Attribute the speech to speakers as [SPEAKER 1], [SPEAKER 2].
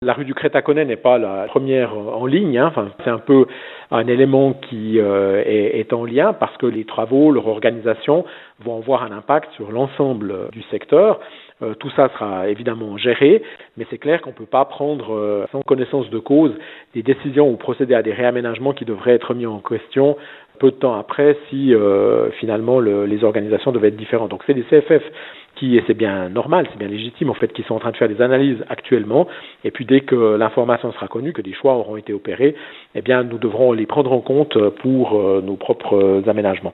[SPEAKER 1] La rue du Crétaconnet n'est pas la première en ligne, Enfin, c'est un peu un élément qui est en lien parce que les travaux, leur organisation vont avoir un impact sur l'ensemble du secteur. Tout ça sera évidemment géré, mais c'est clair qu'on ne peut pas prendre sans connaissance de cause des décisions ou procéder à des réaménagements qui devraient être mis en question peu de temps après si finalement les organisations devaient être différentes. Donc c'est les CFF qui, et c'est bien normal, c'est bien légitime en fait, qui sont en train de faire des analyses actuellement, et puis dès que l'information sera connue, que des choix auront été opérés, eh bien nous devrons les prendre en compte pour nos propres aménagements.